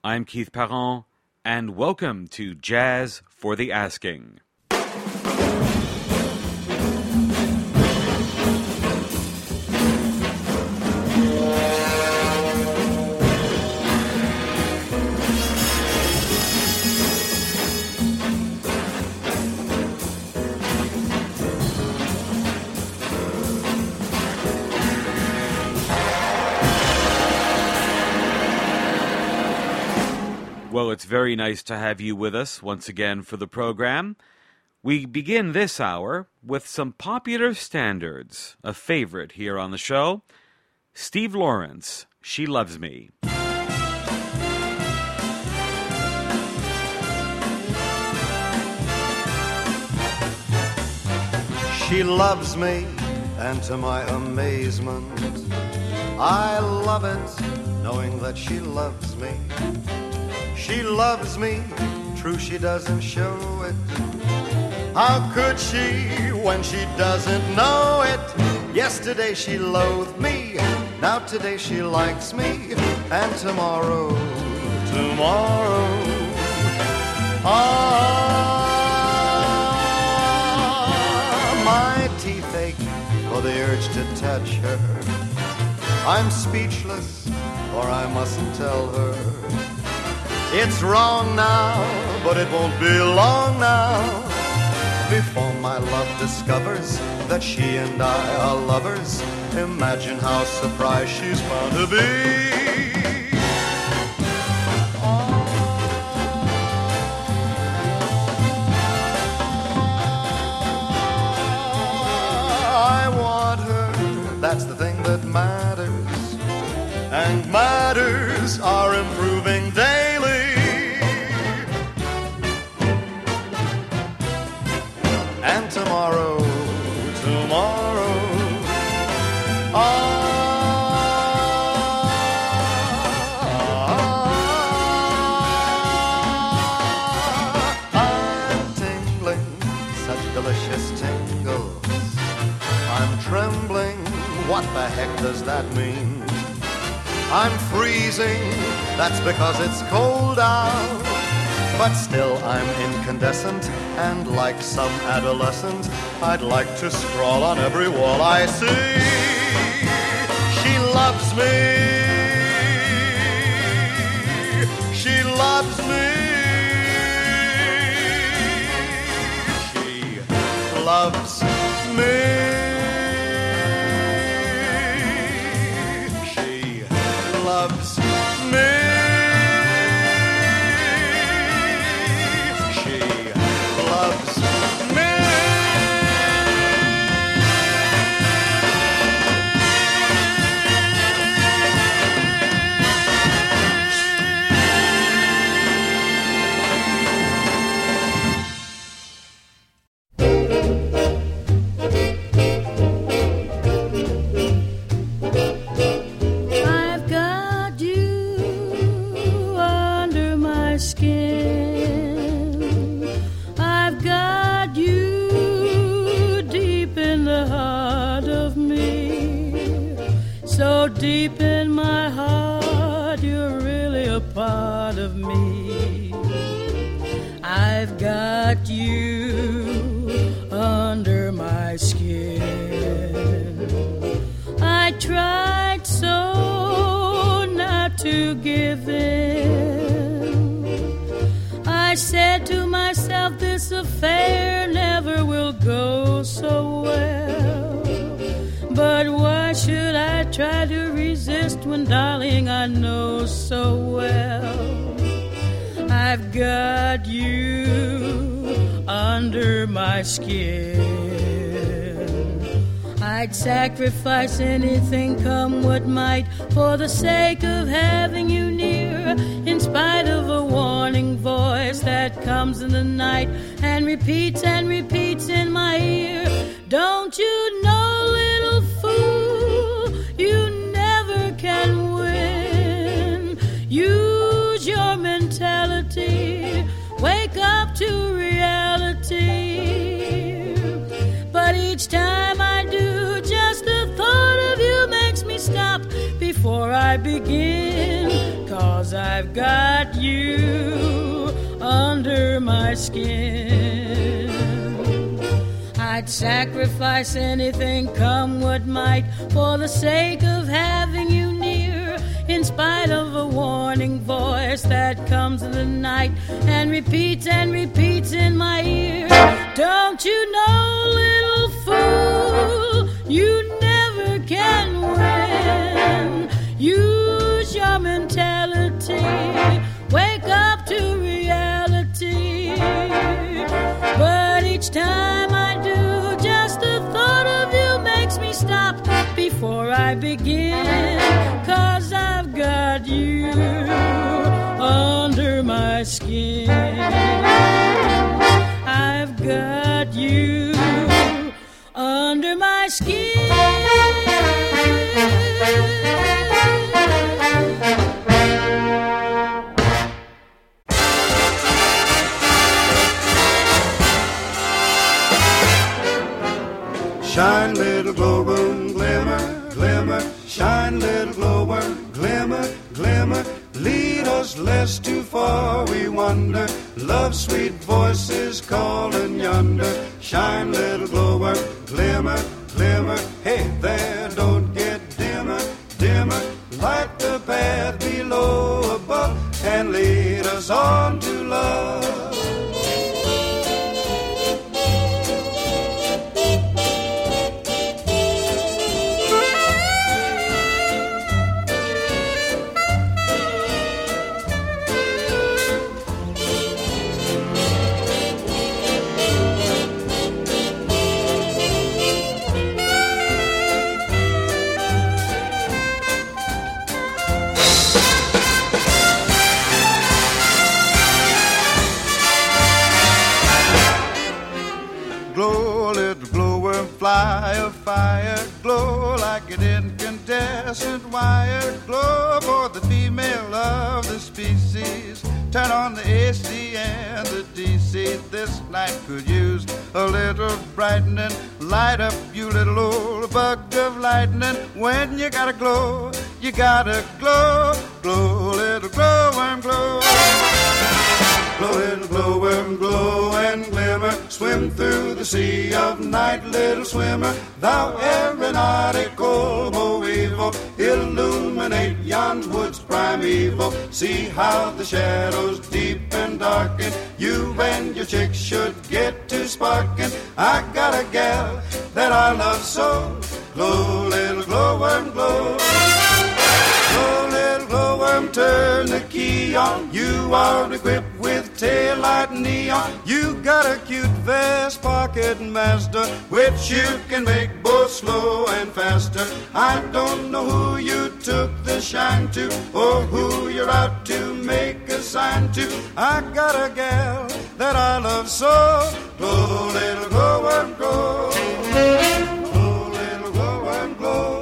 I'm Keith Parent, and welcome to Jazz for the Asking. Well, it's very nice to have you with us once again for the program. We begin this hour with some popular standards, a favorite here on the show. Steve Lawrence, She Loves Me. She loves me, and to my amazement, I love it, knowing that she loves me. She loves me, true she doesn't show it. How could she when she doesn't know it? Yesterday she loathed me, now today she likes me, and tomorrow, my teeth ache for the urge to touch her. I'm speechless, or I mustn't tell her. It's wrong now, but it won't be long now before my love discovers that she and I are lovers. Imagine how surprised she's bound to be. I want her, that's the thing that matters, and matters are improving daily. And tomorrow, I'm tingling, such delicious tingles. I'm trembling, what the heck does that mean? I'm freezing, that's because it's cold out. But still I'm incandescent, and like some adolescent, I'd like to scrawl on every wall I see. She loves me. She loves me. She loves me. Loves me. She loves me. Deep in my heart, you're really a part of me. I've got you under my skin. I tried so not to give in. I said to myself, this affair never will go so well. But why should I try to resist when, darling, I know so well I've got you under my skin. I'd sacrifice anything, come what might, for the sake of having you near, in spite of a warning voice that comes in the night and repeats in my ear. Don't you know, little fool, you never can win. Use your mentality, wake up to reality. But each time I do, just the thought of you makes me stop before before I begin, 'cause I've got you under my skin. I'd sacrifice anything, come what might, for the sake of having you near, in spite of a warning voice that comes in the night and repeats in my ear. Don't you know, little fool, you never can win. Use your mentality, wake up to reality. But each time I do, just the thought of you makes me stop before I begin, 'cause I've got you under my skin. I've got you under my skin. Shine, little glowworm, glimmer, glimmer. Shine, little glowworm, glimmer, glimmer. Lead us lest too far we wander. Love's sweet voices calling yonder. Shine, little glowworm, glimmer, glimmer. Hey there, don't get dimmer, dimmer. Light the path below, above, and lead us on to love. Fly a fire, glow like an incandescent wire. Glow for the female of the species. Turn on the AC and the DC. This night could use a little brightening. Light up, you little old bug of lightning. When you gotta glow, you gotta glow. Glow, little glowworm, glow. Glow, little glowworm, glow and glimmer. Swim through the sea of night, little swimmer. Thou aeronautical evil, illuminate yon woods primeval. See how the shadows deep and darken. You and your chick should get to sparking. I got a gal that I love so. Glow, little glowworm, glow. Glow, little glowworm, turn the key on. You are equipped with taillight neon. You got a cute vest pocket master, which you can make both slow and faster. I don't know who you took the shine to, or who you're out to make a sign to. I got a gal that I love so. Glow, little glowworm, glow. Glow, little glowworm, glow.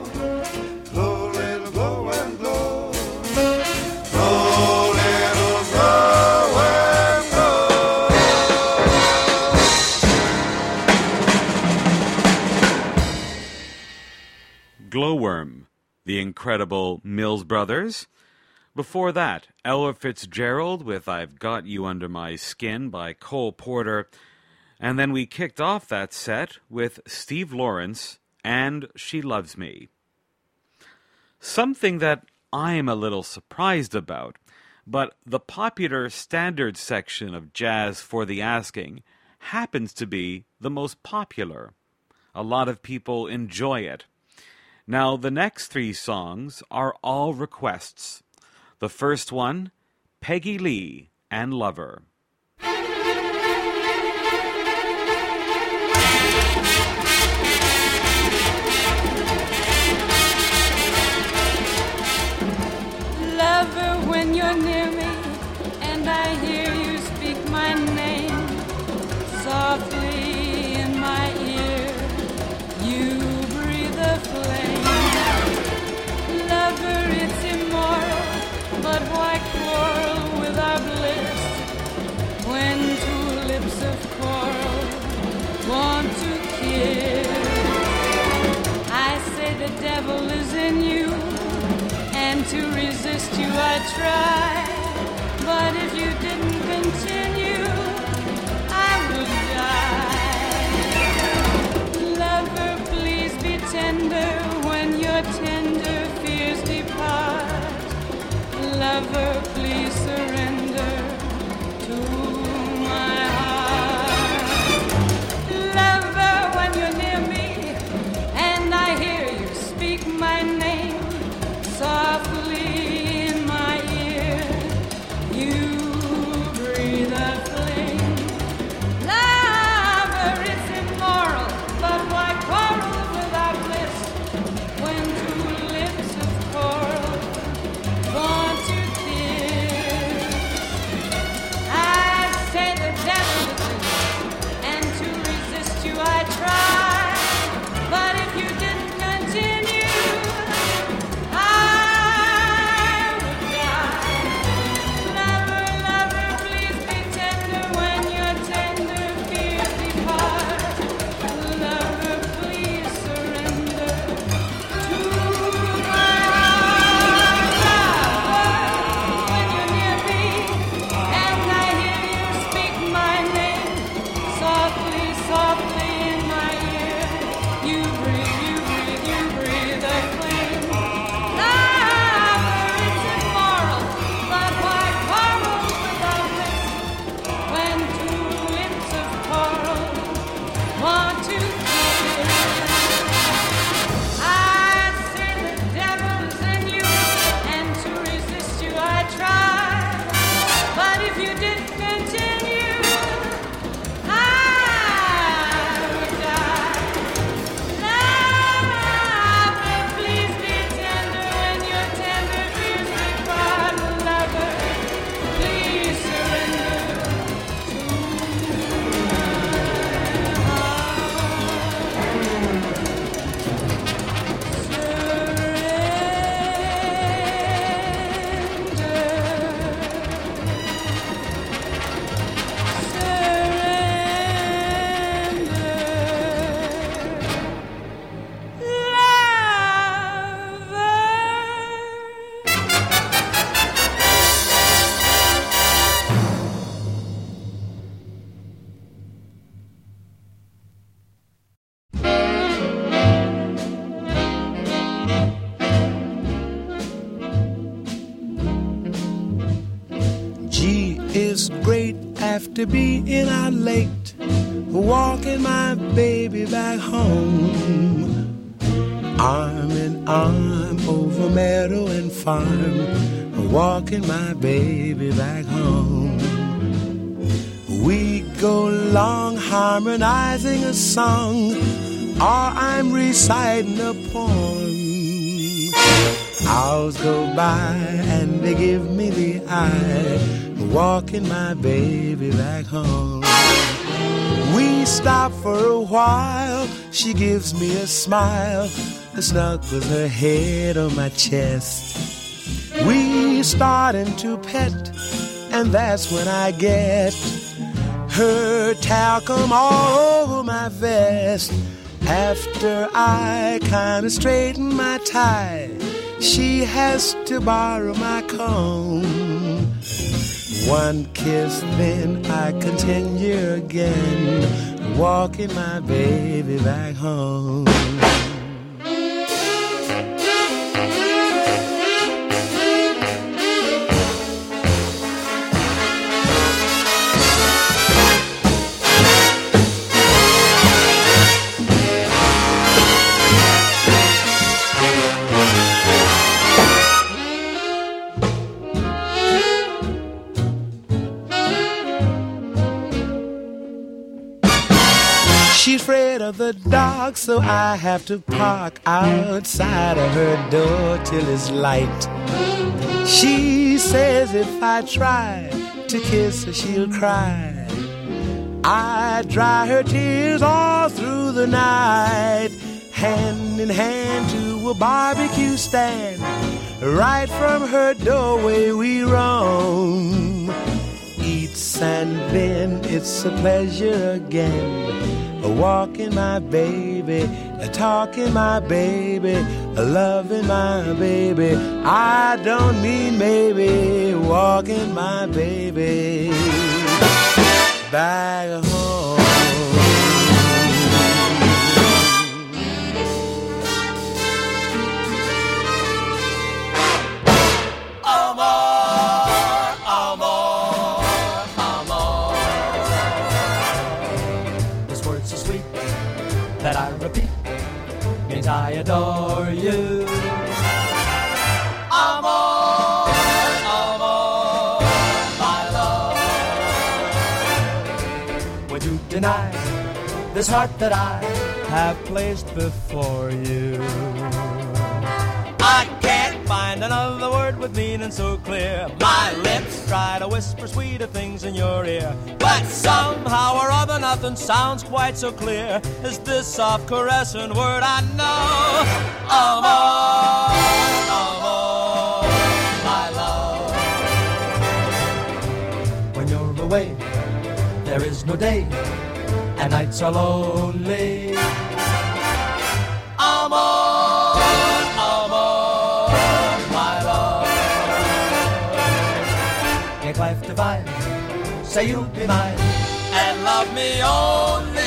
Glowworm, the incredible Mills Brothers. Before that, Ella Fitzgerald with I've Got You Under My Skin by Cole Porter. And then we kicked off that set with Steve Lawrence and She Loves Me. Something that I'm a little surprised about, but the popular standard section of Jazz for the Asking happens to be the most popular. A lot of people enjoy it. Now, the next three songs are all requests. The first one, Peggy Lee and Lover. Lover, when you're near me and I hear you speak my name softly in my ear, you breathe a flame. Lover, it's immoral, but why quarrel with our bliss when two lips of coral want to kiss? I say the devil is in you, resist you, I'd try. But if you didn't continue, I would die. Lover, please be tender when your tender fears depart. Lover, please surrender to my heart. Lover, when you're near me and I hear you speak my name softly in my ear, you breathe a flame. Lover, it's immoral, but why quarrel with our bliss when two lips of coral want to kiss? I say the devil is in you, and to resist you I try. But if you didn't continue, I would die. Lover, lover, please be tender when your tender fears depart. Lover, please surrender to my heart. Lover, when you're near me and I hear you speak my name softly, softly in my ear, you breathe a flame. Lover, it's immoral, but why quarrel without bliss when two lips of coral want to kiss? I say the devil is in you, and to resist you I try. But if you didn't continue, I would die. Lover, please be tender when your tender fears depart. Lover, please surrender to Gee, it's great after being out late, walking my baby back home. Arm in arm over meadow and farm, walking my baby back home. We go along harmonizing a song, or I'm reciting a poem. Hours go by and they give me the eye, walking my baby back home. We stop for a while, she gives me a smile, snuggles her head on my chest. We starting to pet, and that's when I get her talcum all over my vest. After I kinda straighten my tie, she has to borrow my comb. One kiss, then I continue again, walking my baby back home. She's afraid of the dark, so I have to park outside of her door till it's light. She says if I try to kiss her, she'll cry. I dry her tears all through the night, hand in hand to a barbecue stand. Right from her doorway we roam. Eats and then it's a pleasure again, walking my baby, talking my baby, loving my baby. I don't mean maybe, walking my baby back home. That I repeat means I adore you. Amor, amor, my love. Would you deny this heart that I have placed before you? I can't find another word with meaning so clear. My lips try to whisper sweeter things in your ear, but somehow or other nothing sounds quite so clear as this soft caressing word I know. Amor, amor, my love. When you're away, there is no day, and nights are lonely. Amor, amor, my love. Make life divine, say you'll be mine, and love me only.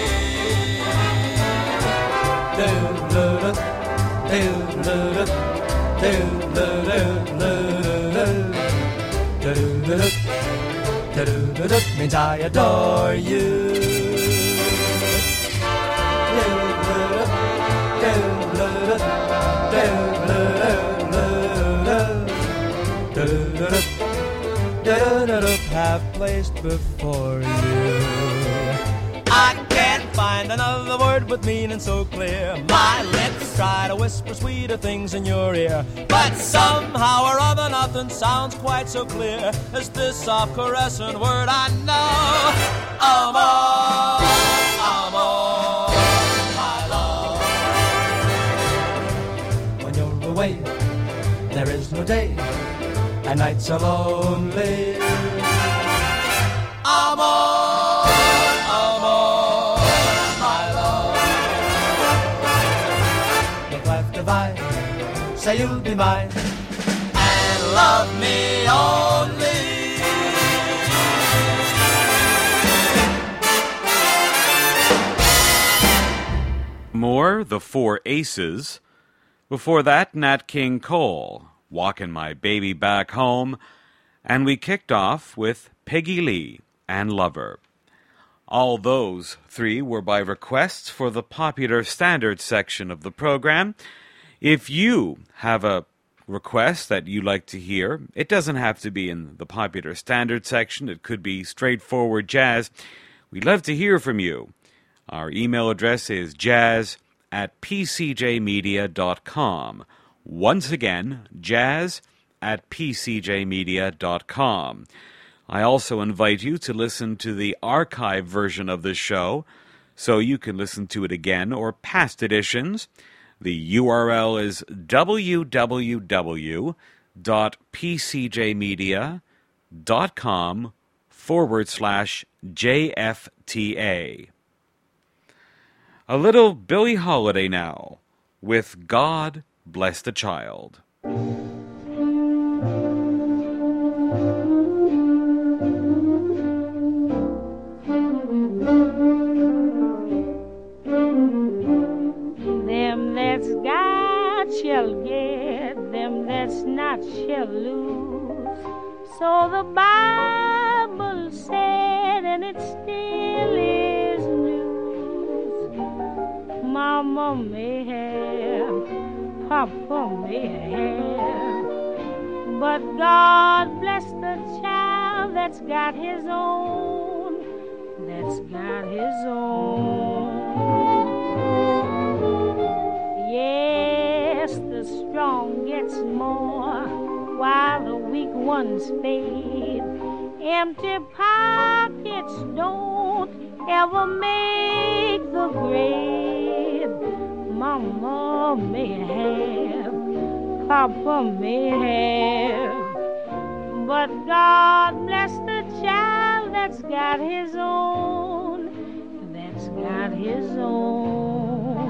Means I adore you. Have placed before you. I can't find another word with meaning so clear. My lips try to whisper sweeter things in your ear, but somehow or other nothing sounds quite so clear as this soft caressing word I know. Amor, amor, my love. When you're away, there is no day, and nights are lonely. Amor, amor, my love. Make life divine, say you'll be mine, and love me only. More, The Four Aces. Before that, Nat King Cole, Walking My Baby Back Home. And we kicked off with Peggy Lee and Lover. All those three were by requests for the Popular Standard section of the program. If you have a request that you like to hear, it doesn't have to be in the Popular Standard section. It could be straightforward jazz. We'd love to hear from you. Our email address is jazz@pcjmedia.com. Once again, jazz@pcjmedia.com. I also invite you to listen to the archive version of this show, so you can listen to it again or past editions. The URL is www.pcjmedia.com/JFTA. A little Billie Holiday now, with God Bless the Child. Them that's got shall get, them that's not shall lose. So the Bible said, and it still is news. Mama may have, Papa may have, but God bless the child that's got his own, that's got his own. Yes, the strong gets more, while the weak ones fade. Empty pockets don't ever make the grade. Mama may have, Papa may have, but God bless the child that's got his own, that's got his own.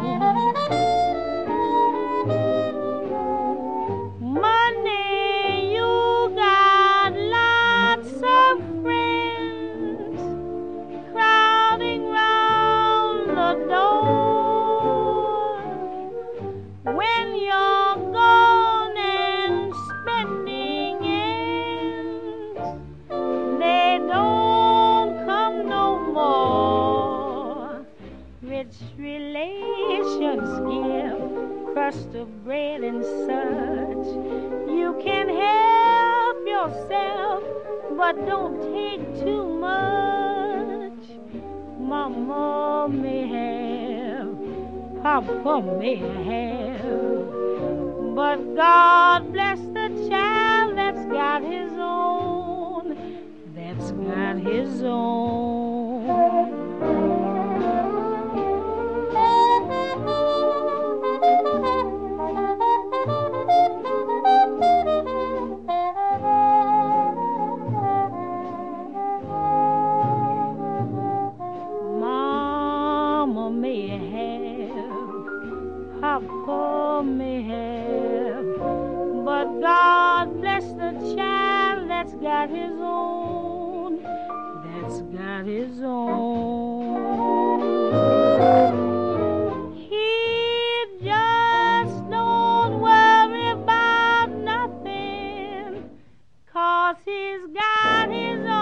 Money, you got lots of friends crowding round the door. When you're gone and spending ends, they don't come no more. Rich relations give crust of bread and such. You can help yourself, but don't take too much. Mama may have, Papa may have, but God bless the child that's got his own, that's got his own. Mama may have, Papa may have, but God bless the child that's got his own, that's got his own. He just don't worry about nothing, 'cause he's got his own.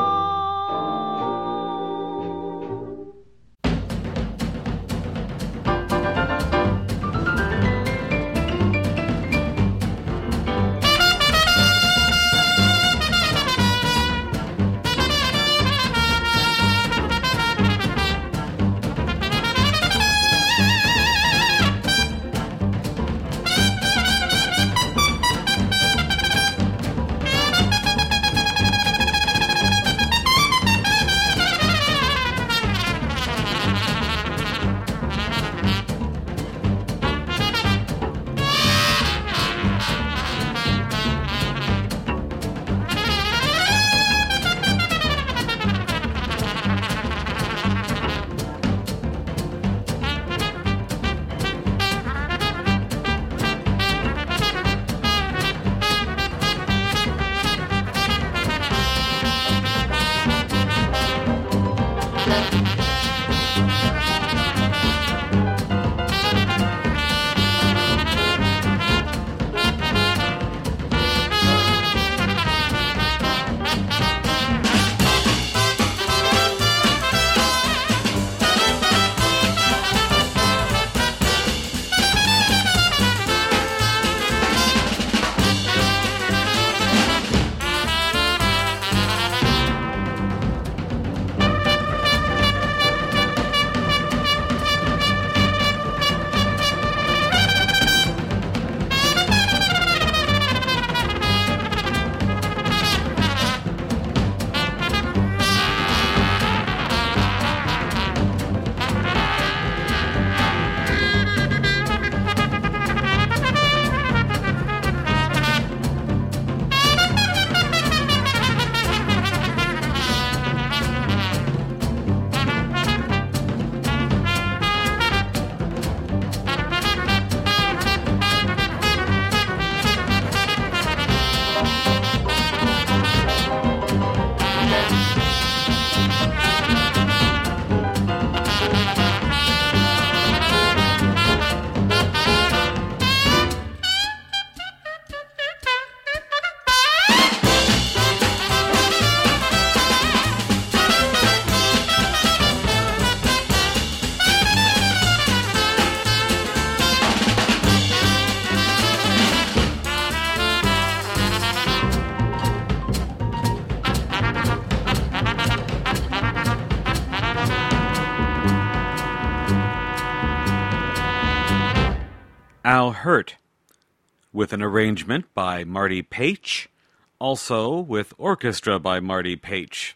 Al Hirt, with an arrangement by Marty Paich, also with orchestra by Marty Paich.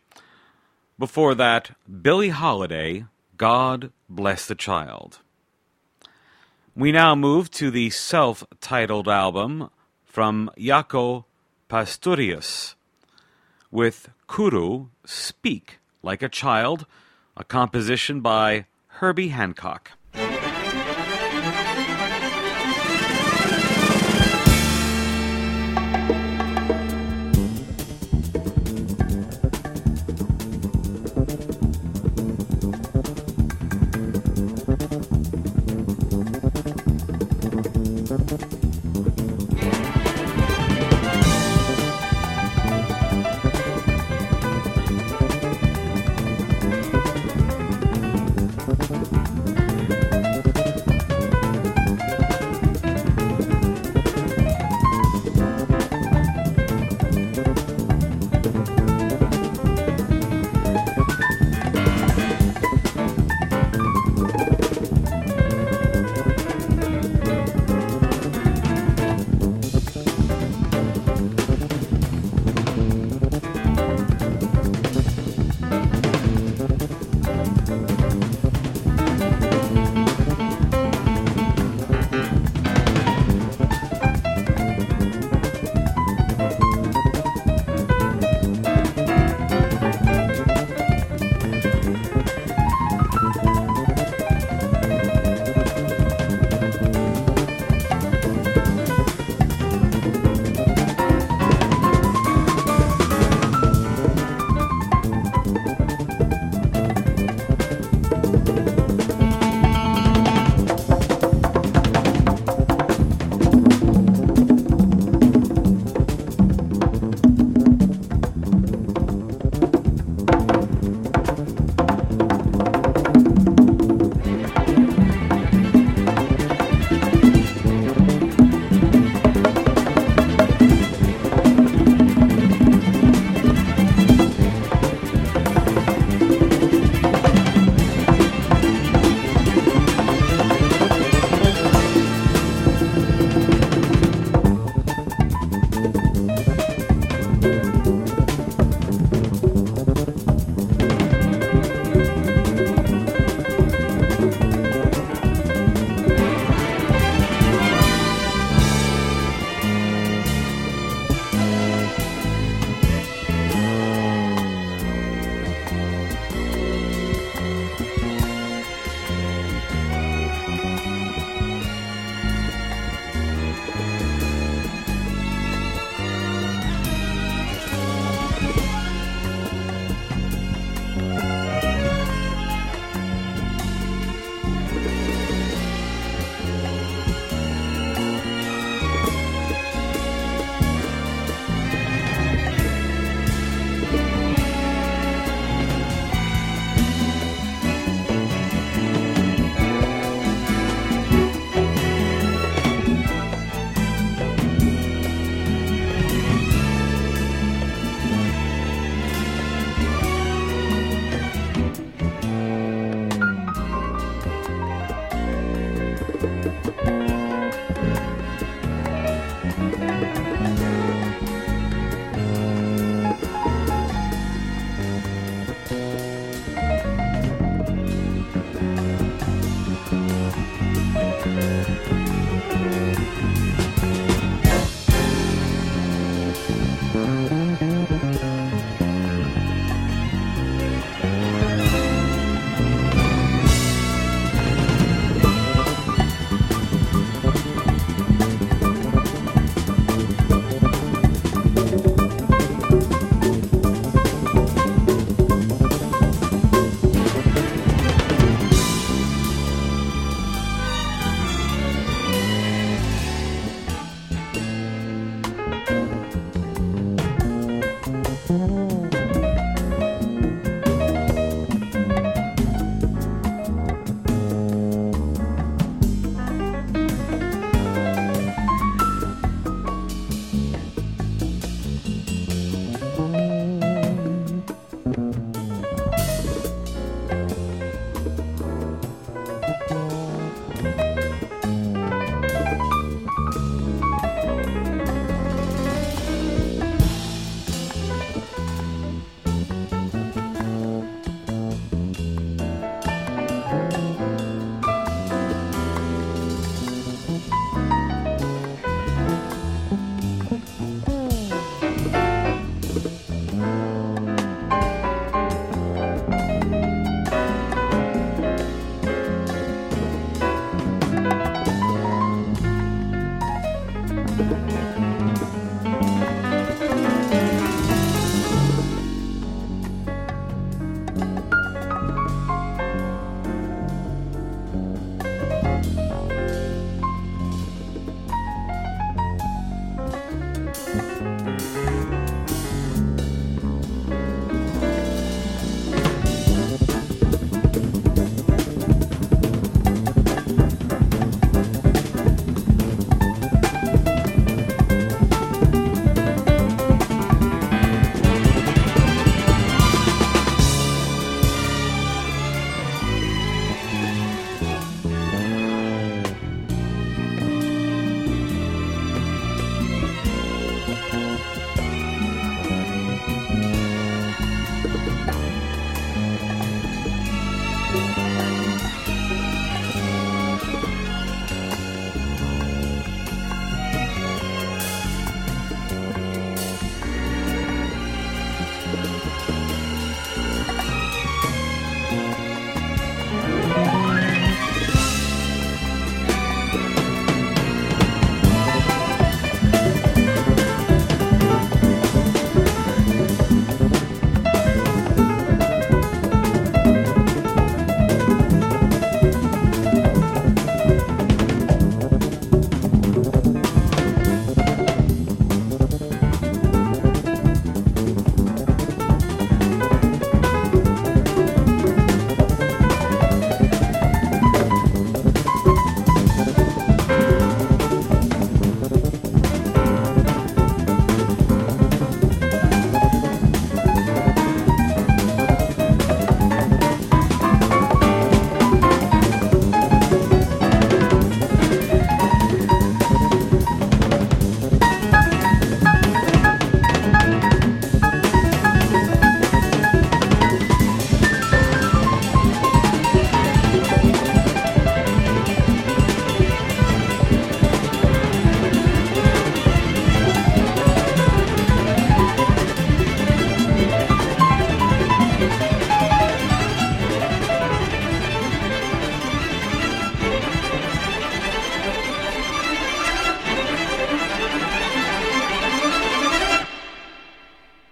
Before that, Billie Holiday, God Bless the Child. We now move to the self-titled album from Jaco Pastorius, with Kuru, Speak Like a Child, a composition by Herbie Hancock.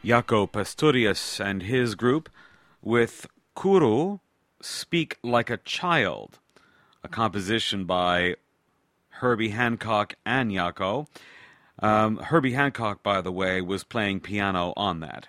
Jaco Pastorius and his group with Kuru, Speak Like a Child, a composition by Herbie Hancock and Jaco. Herbie Hancock, by the way, was playing piano on that.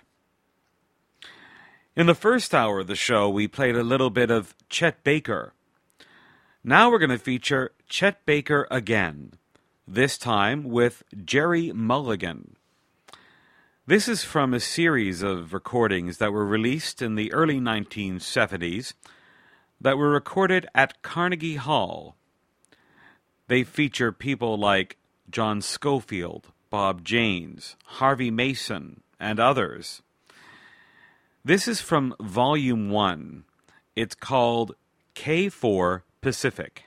In the first hour of the show, we played a little bit of Chet Baker. Now we're going to feature Chet Baker again, this time with Jerry Mulligan. This is from a series of recordings that were released in the early 1970s that were recorded at Carnegie Hall. They feature people like John Scofield, Bob Janes, Harvey Mason, and others. This is from Volume 1. It's called K4 Pacific.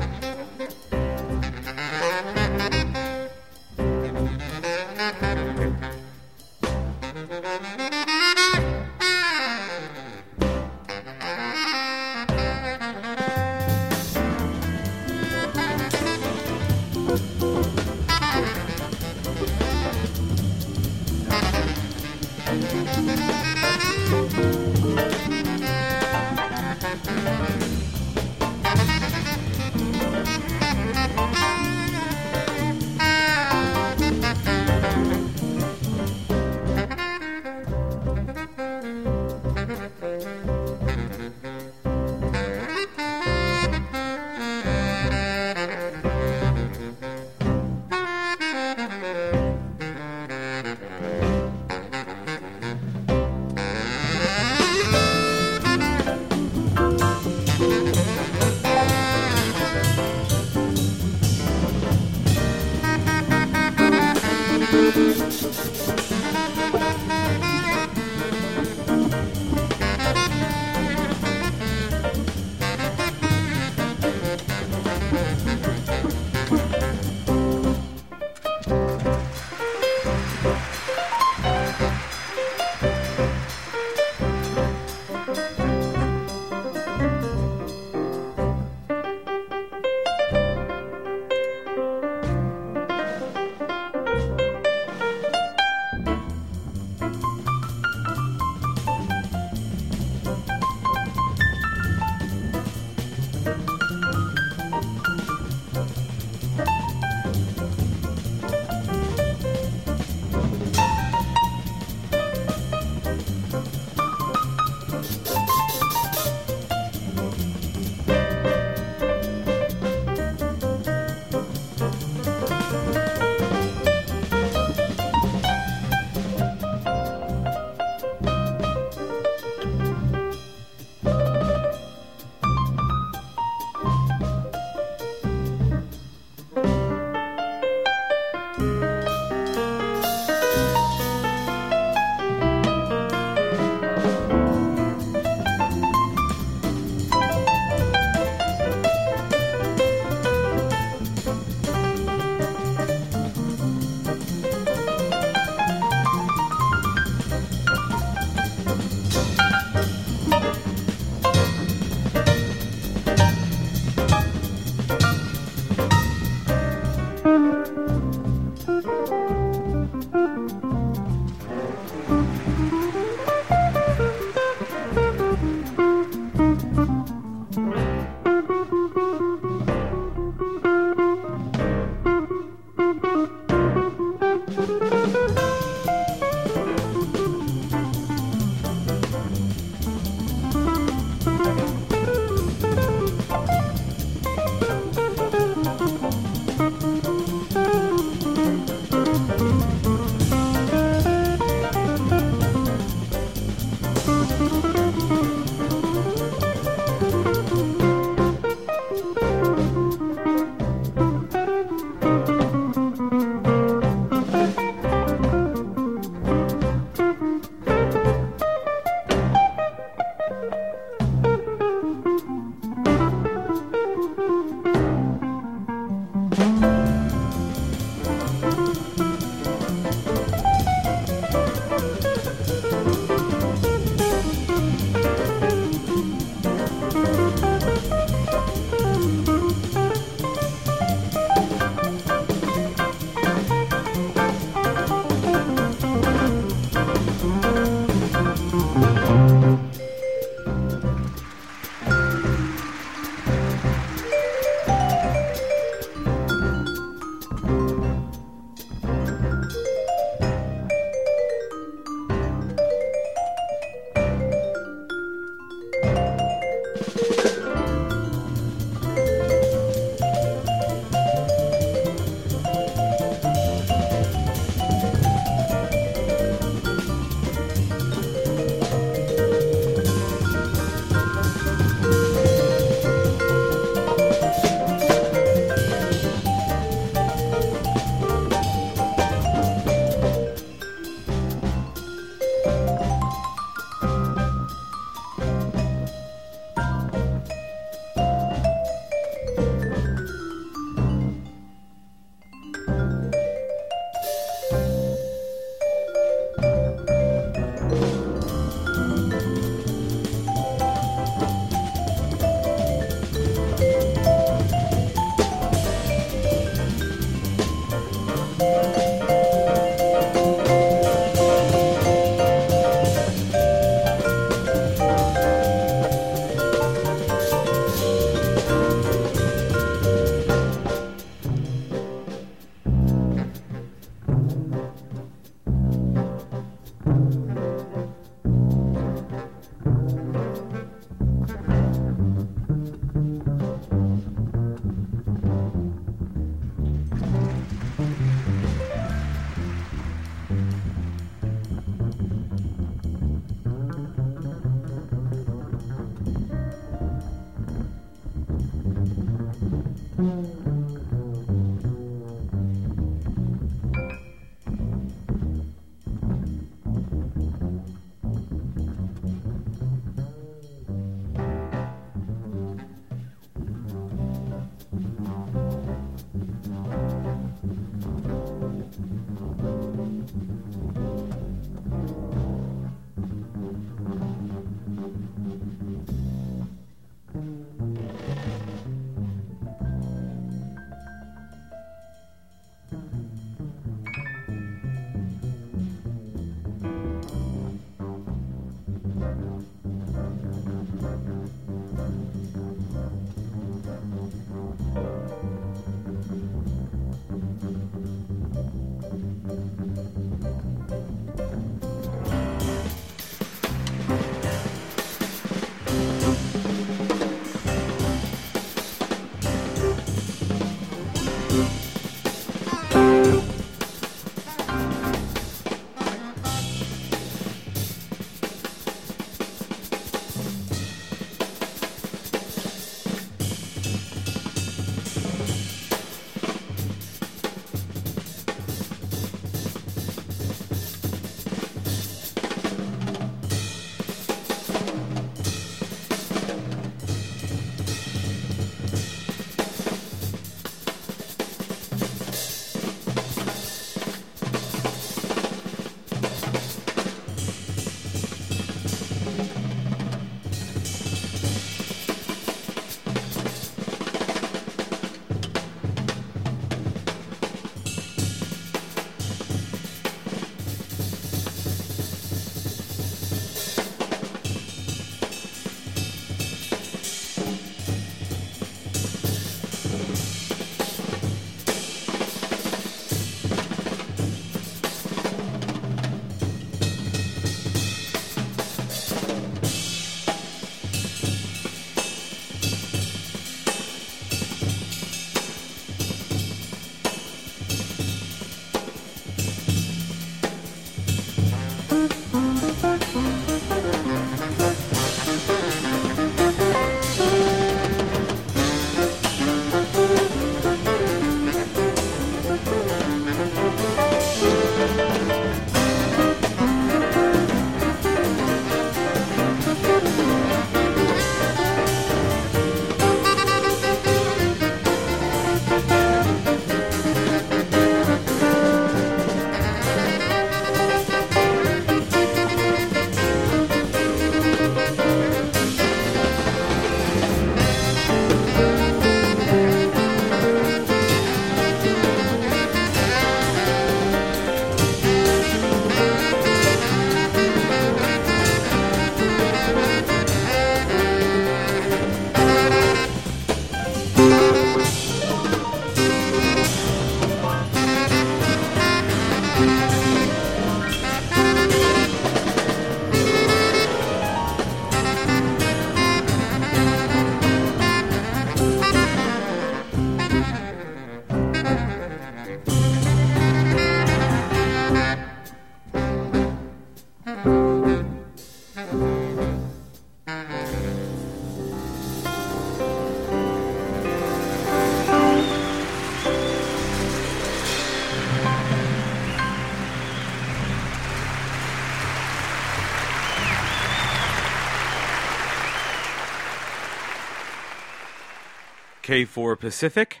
K4 Pacific,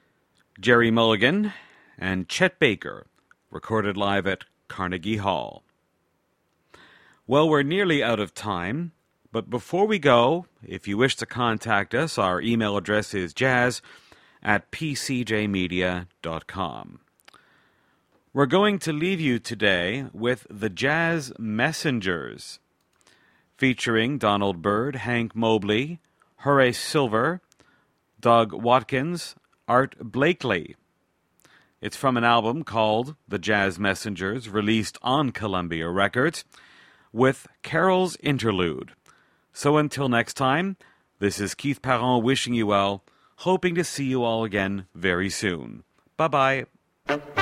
Jerry Mulligan, and Chet Baker, recorded live at Carnegie Hall. Well, we're nearly out of time, but before we go, if you wish to contact us, our email address is jazz@pcjmedia.com. We're going to leave you today with the Jazz Messengers, featuring Donald Byrd, Hank Mobley, Horace Silver, Doug Watkins, Art Blakely. It's from an album called The Jazz Messengers, released on Columbia Records, with Carol's Interlude. So until next time, this is Keith Parent wishing you well, hoping to see you all again very soon. Bye-bye.